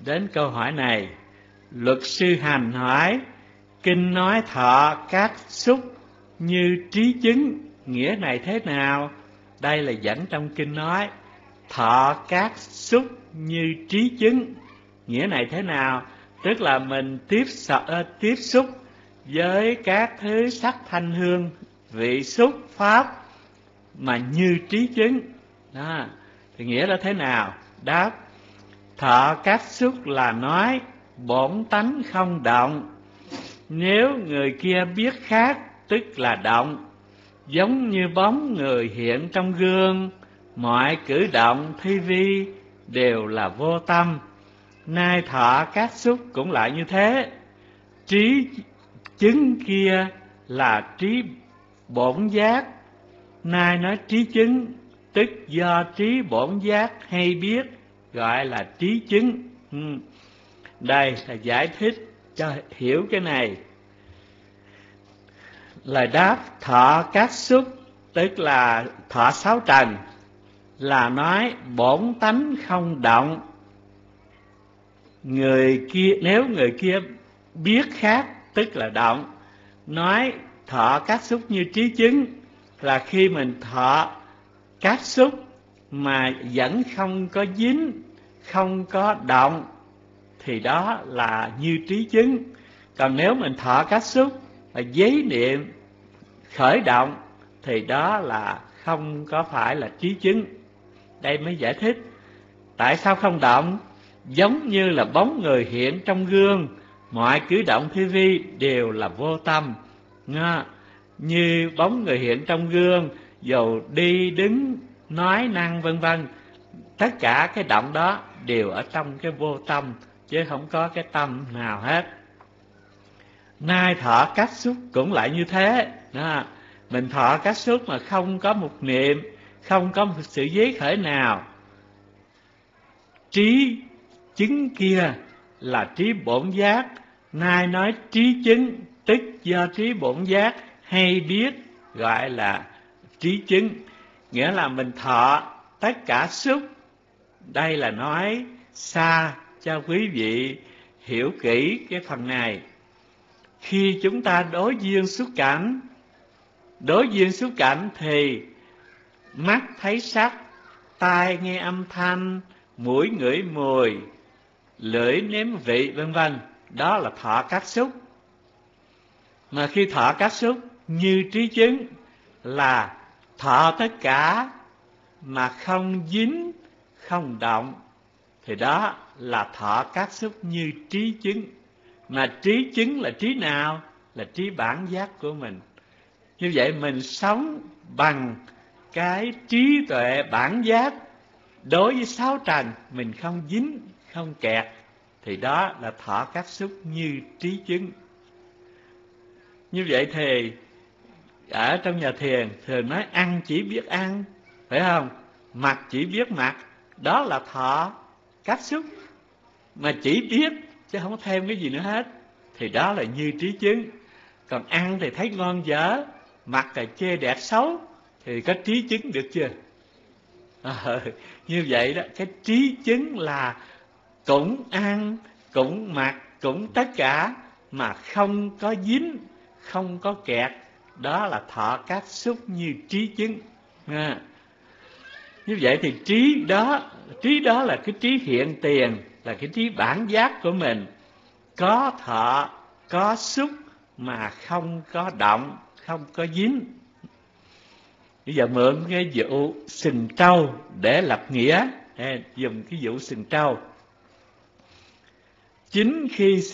đến câu hỏi này. Luật sư Hành hỏi, kinh nói thọ các xúc như trí chứng, nghĩa này thế nào? Đây là dẫn trong kinh nói, thọ các xúc như trí chứng, nghĩa này thế nào? Tức là mình tiếp xúc với các thứ sắc thanh hương vị xúc pháp mà như trí chứng đó, thì nghĩa là thế nào? Đáp, thọ các xúc là nói bổn tánh không động. Nếu người kia biết khác tức là động, giống như bóng người hiện trong gương, mọi cử động thi vi đều là vô tâm. Nay thọ các xúc cũng lại như thế. Trí chứng kia là trí bổn giác, nay nói trí chứng, tức do trí bổn giác hay biết, gọi là trí chứng. Đây là giải thích cho hiểu cái này. Lời đáp, thọ các xúc tức là thọ sáu trần, là nói bổn tánh không động. Nếu người kia biết khác tức là động. Nói thọ các xúc như trí chứng là khi mình thọ các xúc mà vẫn không có dính, không có động, thì đó là như trí chứng. Còn nếu mình thọ các xúc và giấy niệm khởi động thì đó là không có phải là trí chứng. Đây mới giải thích tại sao không động, giống như là bóng người hiện trong gương, mọi cử động thi vi đều là vô tâm. Như bóng người hiện trong gương, dầu đi đứng nói năng vân vân, tất cả cái động đó đều ở trong cái vô tâm, chứ không có cái tâm nào hết. Nay thọ các xúc cũng lại như thế đó. Mình thọ các xúc mà không có một niệm, không có một sự giới khởi nào. Trí chứng kia là trí bổn giác, nay nói trí chứng, tức do trí bổn giác hay biết, gọi là trí chứng. Nghĩa là mình thọ tất cả xúc. Đây là nói xa cho quý vị hiểu kỹ cái phần này. Khi chúng ta đối duyên xúc cảnh thì mắt thấy sắc, tai nghe âm thanh, mũi ngửi mùi, lưỡi nếm vị vân vân, đó là thọ các xúc. Mà khi thọ các xúc như trí chứng là thọ tất cả mà không dính, không động, thì đó là thọ các xúc như trí chứng. Mà trí chứng là trí nào? Là trí bản giác của mình. Như vậy mình sống bằng cái trí tuệ bản giác, đối với sáu trần mình không dính, không kẹt, thì đó là thọ các xúc như trí chứng. Như vậy thì ở trong nhà thiền thường nói ăn chỉ biết ăn, phải không? Mặc chỉ biết mặc, đó là thọ các xúc. Mà chỉ biết chứ không thêm cái gì nữa hết, thì đó là như trí chứng. Còn ăn thì thấy ngon dở, mặc thì chê đẹp xấu, thì có trí chứng được chưa? Như vậy đó, cái trí chứng là cũng ăn, cũng mặc, cũng tất cả, mà không có dính, không có kẹt, đó là thọ các xúc như trí chứng. Như vậy thì trí đó là cái trí hiện tiền, là cái trí bản giác của mình, có thọ, có xúc mà không có động, không có dính. Bây giờ mượn cái vụ sừng trâu để lập nghĩa, dùng cái vụ sừng trâu. Chính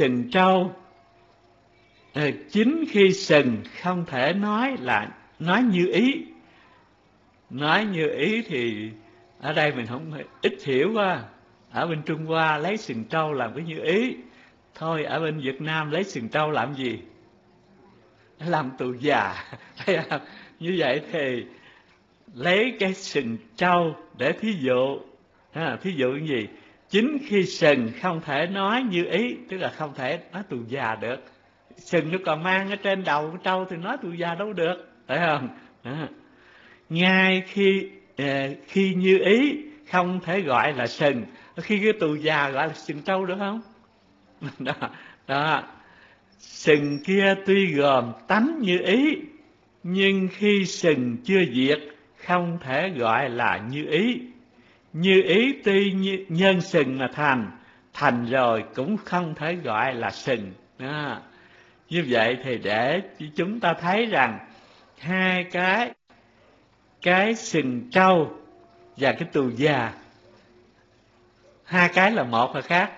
khi sừng không thể nói là nói như ý. Nói như ý thì ở đây mình không ít hiểu quá. Ở bên Trung Hoa lấy sừng trâu làm cái như ý, thôi ở bên Việt Nam lấy sừng trâu làm gì? Làm tù già. Như vậy thì lấy cái sừng trâu để thí dụ. Thí dụ như gì? Chính khi sừng không thể nói như ý, tức là không thể nói tù già được. Sừng nó còn mang ở trên đầu của trâu thì nói tù già đâu được, phải không? Ngay khi như ý không thể gọi là sừng, Khi cái tù già gọi là sừng trâu được không? Đó, đó. Sừng kia tuy gồm tánh như ý, nhưng khi sừng chưa diệt không thể gọi là như ý. Như ý tuy nhân sừng mà thành, thành rồi cũng không thể gọi là sừng. Đó. Như vậy thì để chúng ta thấy rằng hai cái sừng trâu và cái tù già, hai cái là một hay khác?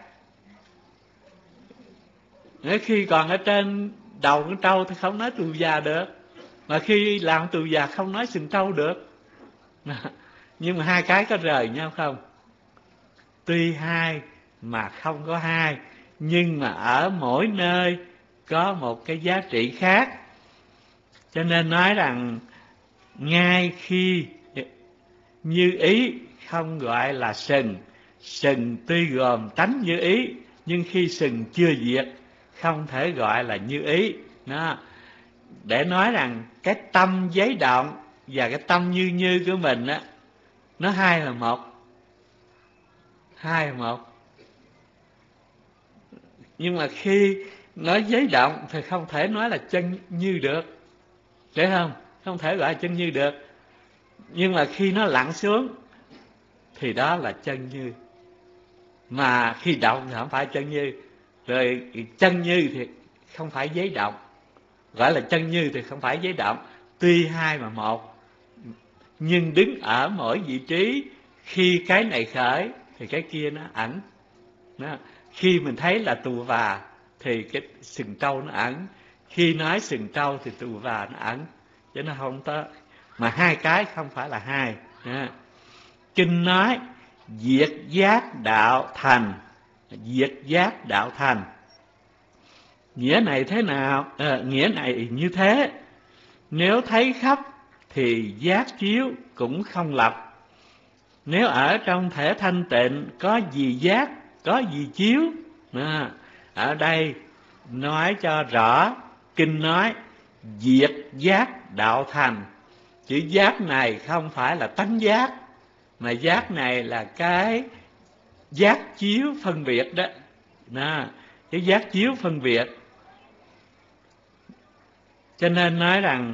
Nếu khi còn ở trên đầu con trâu thì không nói tù già được, mà khi làm tù già không nói sừng trâu được. Nhưng mà hai cái có rời nhau không? Tuy hai mà không có hai, nhưng mà ở mỗi nơi có một cái giá trị khác. Cho nên nói rằng ngay khi như ý không gọi là sừng. Sừng tuy gồm tánh như ý, nhưng khi sừng chưa diệt không thể gọi là như ý. Đó. Để nói rằng cái tâm giấy động và cái tâm như như của mình á, nó hai là một. Hai là một. Nhưng mà khi nói giấy động thì không thể nói là chân như được, phải không? Không thể gọi là chân như được. Nhưng mà khi nó lặn xuống thì đó là chân như. Mà khi động thì không phải chân như. Rồi chân như thì không phải giấy động, gọi là chân như thì không phải giấy động. Tuy hai mà một, nhưng đứng ở mỗi vị trí. Khi cái này khởi thì cái kia nó ẩn. Đó. Khi mình thấy là tù và thì cái sừng trâu nó ẩn. Khi nói sừng trâu thì tù và nó ẩn. Chứ nó không có. Mà hai cái không phải là hai. Đó. Kinh nói diệt giác đạo thành. Diệt giác đạo thành. Nghĩa này thế nào? Nghĩa này như thế: nếu thấy khắp thì giác chiếu cũng không lập. Nếu ở trong thể thanh tịnh có gì giác, có gì chiếu. Ở đây nói cho rõ, kinh nói diệt giác đạo thành. Chữ giác này không phải là tánh giác, mà giác này là cái giác chiếu phân biệt đó. Cái giác chiếu phân biệt. Cho nên nói rằng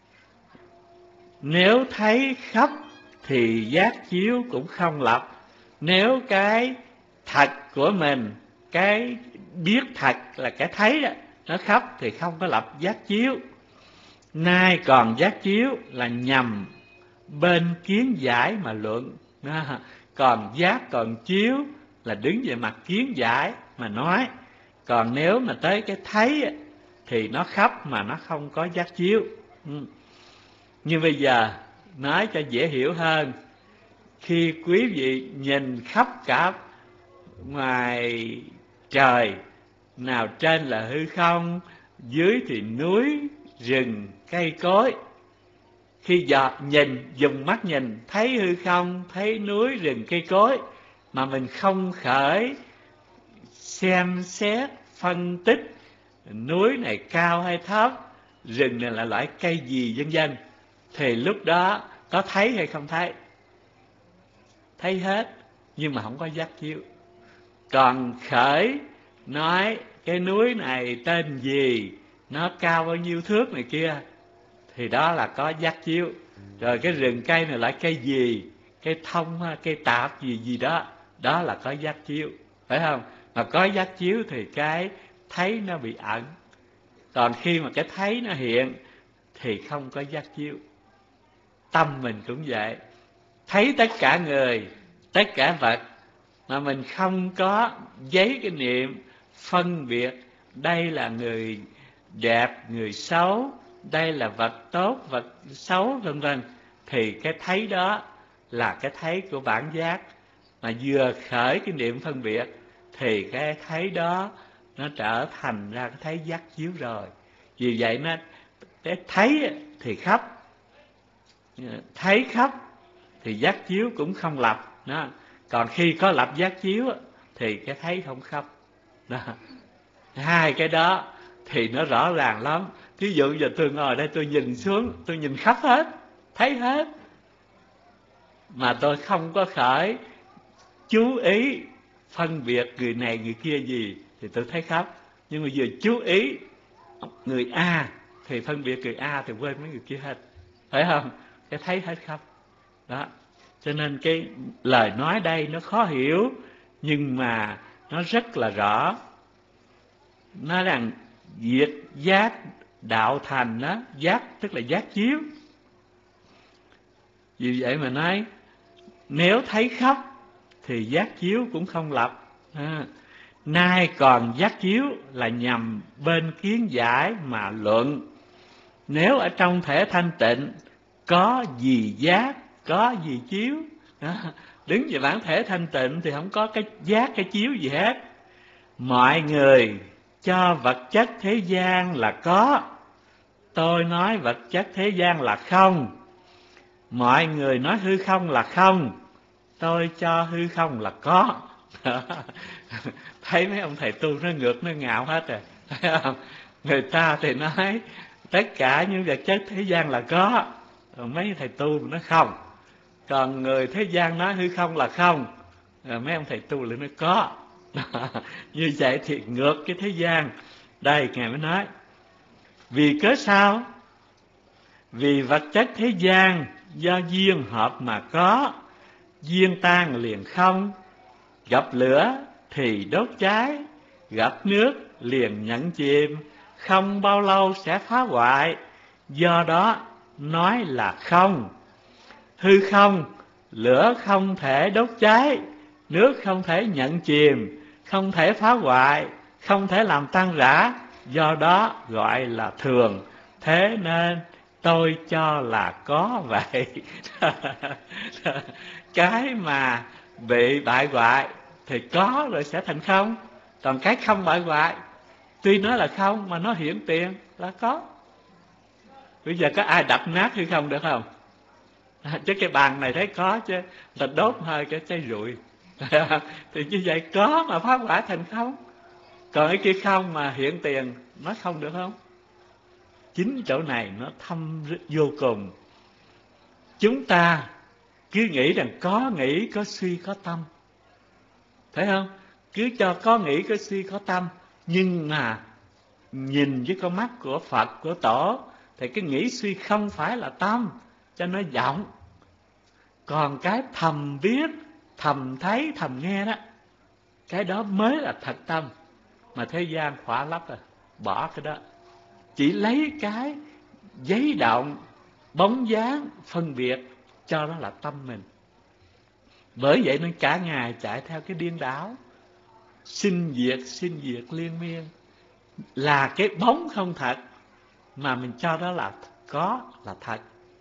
nếu thấy khắp thì giác chiếu cũng không lập. Nếu cái thật của mình, cái biết thật là cái thấy đó, nó khắp thì không có lập giác chiếu. Nay còn giác chiếu là nhằm bên kiến giải mà luận. Còn giác còn chiếu là đứng về mặt kiến giải mà nói. Còn nếu mà tới cái thấy thì nó khắp mà nó không có giác chiếu. Nhưng bây giờ nói cho dễ hiểu hơn, khi quý vị nhìn khắp cả ngoài trời, nào trên là hư không, dưới thì núi, rừng, cây cối. Khi dùng mắt nhìn thấy hư không, thấy núi, rừng, cây cối, mà mình không khởi xem xét, phân tích núi này cao hay thấp, rừng này là loại cây gì, vân vân, thì lúc đó có thấy hay không thấy? Thấy hết, nhưng mà không có giác chiếu. Còn khởi nói cái núi này tên gì, nó cao bao nhiêu thước này kia, thì đó là có giác chiếu. Rồi cái rừng cây này lại cây gì, cây thông, cây tạp gì gì đó, đó là có giác chiếu, phải không? Mà có giác chiếu thì cái thấy nó bị ẩn. Còn khi mà cái thấy nó hiện thì không có giác chiếu. Tâm mình cũng vậy, thấy tất cả người, tất cả vật, mà mình không có giấy cái niệm phân biệt đây là người đẹp, người xấu, đây là vật tốt, vật xấu, vân vân, thì cái thấy đó là cái thấy của bản giác. Mà vừa khởi cái niệm phân biệt thì cái thấy đó nó trở thành ra cái thấy giác chiếu rồi. Vì vậy nó cái thấy thì khắp, thấy khắp thì giác chiếu cũng không lập đó. Còn khi có lập giác chiếu thì cái thấy không khắp đó. Hai cái đó thì nó rõ ràng lắm. Thí dụ giờ tôi ngồi đây, tôi nhìn xuống, tôi nhìn khắp hết, thấy hết, mà tôi không có khởi chú ý phân biệt người này người kia gì thì tôi thấy khóc. Nhưng mà vừa chú ý người A thì phân biệt người A thì quên mấy người kia hết, phải không? Cái thấy hết khóc đó. Cho nên cái lời nói đây nó khó hiểu, nhưng mà nó rất là rõ. Nói rằng việc giác đạo thành đó, giác tức là giác chiếu. Vì vậy mà nói nếu thấy khóc thì giác chiếu cũng không lập. Nay còn giác chiếu là nhằm bên kiến giải mà luận. Nếu ở trong thể thanh tịnh có gì giác, có gì chiếu. Đứng về bản thể thanh tịnh thì không có cái giác, cái chiếu gì hết. Mọi người cho vật chất thế gian là có, tôi nói vật chất thế gian là không. Mọi người nói hư không là không, tôi cho hư không là có. Thấy mấy ông thầy tu nó ngược, nó ngạo hết rồi, thấy không? Người ta thì nói tất cả những vật chất thế gian là có, rồi mấy thầy tu nó không. Còn người thế gian nói hư không là không, rồi mấy ông thầy tu lại nói có. Như vậy thì ngược cái thế gian. Đây Ngài mới nói vì cớ sao? Vì vật chất thế gian do duyên hợp mà có, duyên tan liền không. Gặp lửa thì đốt cháy, gặp nước liền nhận chìm, không bao lâu sẽ phá hoại, do đó nói là không. Hư không, lửa không thể đốt cháy, nước không thể nhận chìm, không thể phá hoại, không thể làm tan rã, do đó gọi là thường. Thế nên tôi cho là có vậy. Cái mà bị bại hoại thì có rồi sẽ thành không. Còn cái không bại hoại, tuy nó là không mà nó hiển tiền là có. Bây giờ có ai đập nát hay không được không? Chứ cái bàn này thấy có chứ, là đốt hơi cái cháy rụi. Thì như vậy có mà phá hoại thành không. Còn cái kia không mà hiện tiền, nó không được không? Chính chỗ này nó thâm vô cùng. Chúng ta cứ nghĩ rằng có nghĩ, có suy, có tâm, thấy không? Cứ cho có nghĩ, có suy, có tâm. Nhưng mà nhìn với con mắt của Phật, của Tổ, thì cái nghĩ suy không phải là tâm, cho nó vọng. Còn cái thầm biết, thầm thấy, thầm nghe đó, cái đó mới là thật tâm. Mà thế gian khỏa lấp rồi, bỏ cái đó. Chỉ lấy cái giấy động, bóng dáng, phân biệt, cho đó là tâm mình. Bởi vậy nên cả ngày chạy theo cái điên đảo, sinh diệt liên miên. Là cái bóng không thật, mà mình cho đó là có, là thật.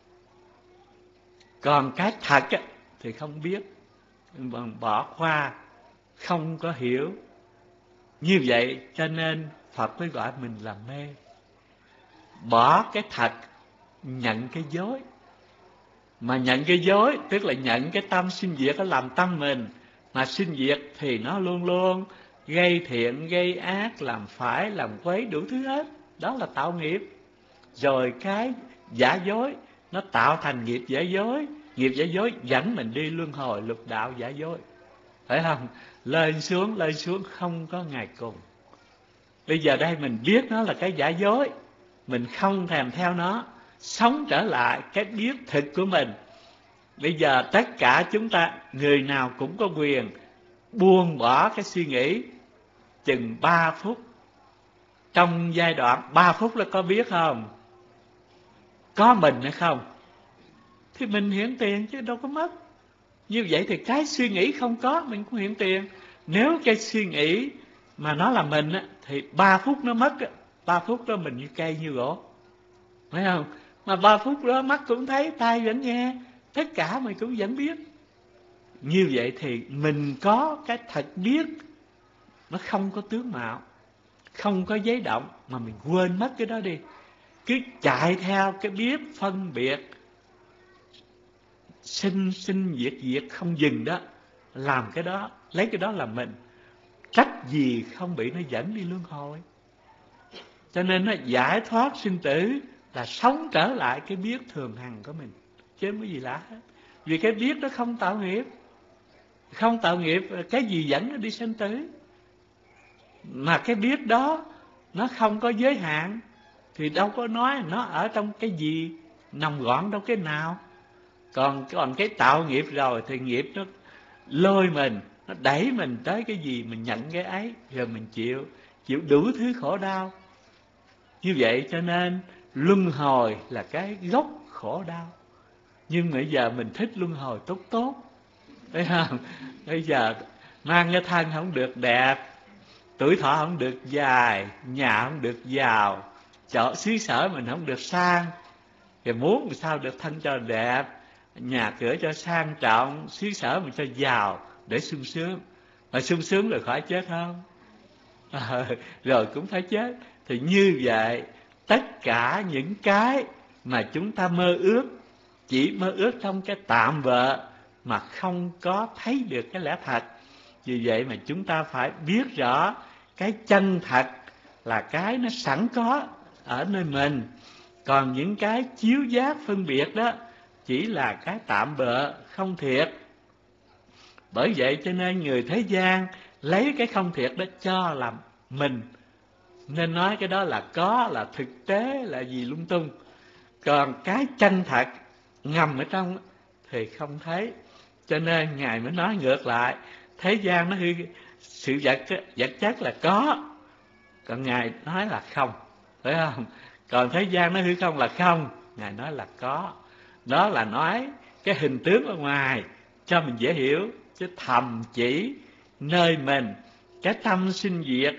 Còn cái thật á, thì không biết, bỏ qua, không có hiểu. Như vậy cho nên Phật mới gọi mình là mê. Bỏ cái thật, nhận cái dối. Mà nhận cái dối tức là nhận cái tâm sinh diệt nó làm tâm mình. Mà sinh diệt thì nó luôn luôn gây thiện, gây ác, làm phải, làm quấy, đủ thứ hết. Đó là tạo nghiệp. Rồi cái giả dối nó tạo thành nghiệp giả dối. Nghiệp giả dối dẫn mình đi luân hồi lục đạo giả dối, phải không? Lên xuống không có ngày cùng. Bây giờ đây mình biết nó là cái giả dối, mình không thèm theo nó, sống trở lại cái biết thực của mình. Bây giờ tất cả chúng ta, người nào cũng có quyền buông bỏ cái suy nghĩ chừng 3 phút. Trong giai đoạn 3 phút là có biết không? Có mình hay không? Thì mình hiển tiền chứ đâu có mất. Như vậy thì cái suy nghĩ không có, mình cũng hiển tiền. Nếu cái suy nghĩ mà nó là mình á, thì 3 phút nó mất á. 3 phút đó mình như cây như gỗ, phải không? Mà 3 phút đó mắt cũng thấy, tai vẫn nghe, tất cả mình cũng vẫn biết. Như vậy thì mình có cái thật biết, nó không có tướng mạo, không có giấy động, mà mình quên mất cái đó đi. Cứ chạy theo cái biết phân biệt, sinh diệt không dừng đó, làm cái đó, lấy cái đó làm mình. Trách gì không bị nó dẫn đi luân hồi. Cho nên nó giải thoát sinh tử là sống trở lại cái biết thường hằng của mình, chứ không có gì lạ hết. Vì cái biết nó không tạo nghiệp. Không tạo nghiệp, cái gì dẫn nó đi sanh tử? Mà cái biết đó nó không có giới hạn thì đâu có nói nó ở trong cái gì, nằm gọn trong cái nào. Còn cái tạo nghiệp rồi thì nghiệp nó lôi mình, nó đẩy mình tới cái gì mình nhận cái ấy, rồi mình chịu đủ thứ khổ đau. Như vậy cho nên luân hồi là cái gốc khổ đau. Nhưng bây giờ mình thích luân hồi tốt tốt, thấy không? Bây giờ mang cái thân không được đẹp, tuổi thọ không được dài, nhà không được giàu, chỗ xứ sở mình không được sang, thì muốn làm sao được thân cho đẹp, nhà cửa cho sang trọng, xứ sở mình cho giàu để sung sướng. Mà sung sướng rồi khỏi chết không? Rồi cũng phải chết. Thì như vậy tất cả những cái mà chúng ta mơ ước, chỉ mơ ước trong cái tạm bợ mà không có thấy được cái lẽ thật. Vì vậy mà chúng ta phải biết rõ cái chân thật là cái nó sẵn có ở nơi mình. Còn những cái chiếu giác phân biệt đó chỉ là cái tạm bợ không thiệt. Bởi vậy cho nên người thế gian lấy cái không thiệt đó cho làm mình, nên nói cái đó là có, là thực tế, là gì lung tung. Còn cái chân thật ngầm ở trong thì không thấy. Cho nên Ngài mới nói ngược lại, thế gian nó hư, sự vật chất là có, còn Ngài nói là không, phải không? Còn thế gian nó hư không là không, Ngài nói là có. Đó là nói cái hình tướng ở ngoài cho mình dễ hiểu, chứ thầm chỉ nơi mình cái tâm sinh diệt,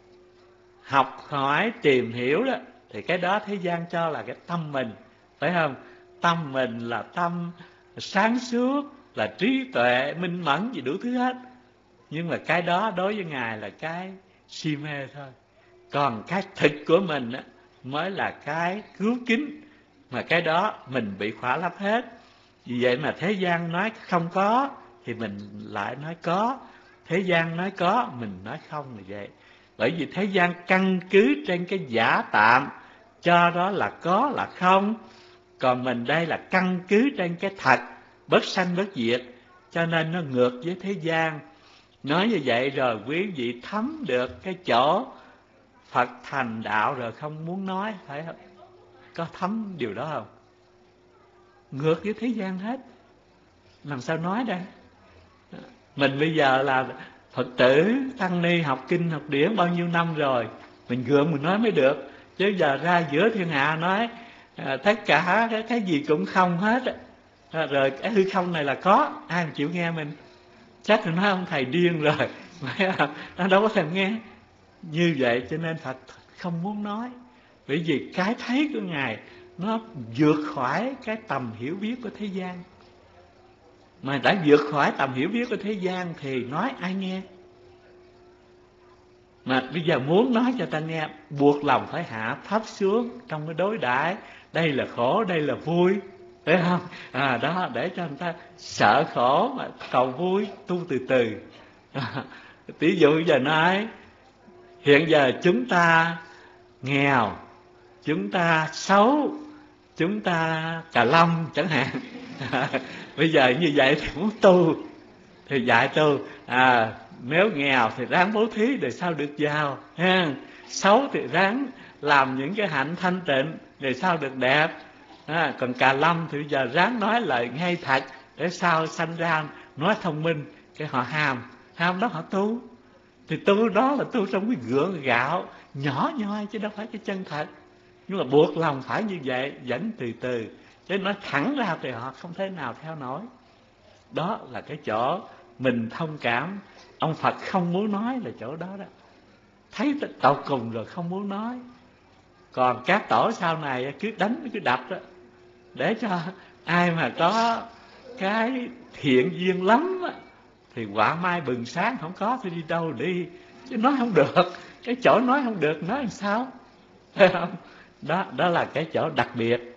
học hỏi tìm hiểu đó, thì cái đó thế gian cho là cái tâm mình, phải không? Tâm mình là tâm sáng suốt, là trí tuệ minh mẫn gì đủ thứ hết. Nhưng mà cái đó đối với Ngài là cái si mê thôi. Còn cái thực của mình á, mới là cái cứu kính. Mà cái đó mình bị khỏa lấp hết. Vì vậy mà thế gian nói không có thì mình lại nói có, thế gian nói có mình nói không là vậy. Bởi vì thế gian căn cứ trên cái giả tạm, cho đó là có là không. Còn mình đây là căn cứ trên cái thật, bất sanh bất diệt, cho nên nó ngược với thế gian. Nói như vậy rồi quý vị thấm được cái chỗ Phật thành đạo rồi không muốn nói, phải không? Có thấm điều đó không? Ngược với thế gian hết, làm sao nói đây? Mình bây giờ là Phật tử, tăng ni, học kinh, học điển bao nhiêu năm rồi, mình gượng mình nói mới được. Chứ giờ ra giữa thiên hạ nói tất cả cái gì cũng không hết, rồi cái hư không này là có, ai mà chịu nghe mình? Chắc là nói ông thầy điên rồi, nó đâu có thèm nghe. Như vậy cho nên Phật không muốn nói, bởi vì cái thấy của Ngài nó vượt khỏi cái tầm hiểu biết của thế gian. Mà đã vượt khỏi tầm hiểu biết của thế gian thì nói ai nghe? Mà bây giờ muốn nói cho ta nghe, buộc lòng phải hạ thấp xuống trong cái đối đãi. Đây là khổ, đây là vui, phải không? Đó, để cho người ta sợ khổ mà cầu vui, tu từ từ. Ví dụ giờ nói hiện giờ chúng ta nghèo, chúng ta xấu, chúng ta cà lâm chẳng hạn. Bây giờ như vậy thì muốn tu thì dạy tu, nếu nghèo thì ráng bố thí để sao được giàu ha. Xấu thì ráng làm những cái hạnh thanh tịnh để sao được đẹp. Còn cà lâm thì bây giờ ráng nói lời ngay thật để sao sanh ra nói thông minh. Cái họ ham đó họ tu. Thì tu đó là tu trong cái gượng gạo nhỏ nhoi chứ đâu phải cái chân thật. Nhưng mà buộc lòng phải như vậy, dẫn từ từ, chứ nói thẳng ra thì họ không thể nào theo nổi. Đó là cái chỗ mình thông cảm. Ông Phật không muốn nói là chỗ đó đó, thấy tận cùng rồi không muốn nói. Còn các tổ sau này cứ đánh cứ đập đó, để cho ai mà có cái thiện duyên lắm thì quả mai bừng sáng, không có thì đi đâu đi, chứ nói không được. Cái chỗ nói không được nói làm sao, phải không? Đó là cái chỗ đặc biệt.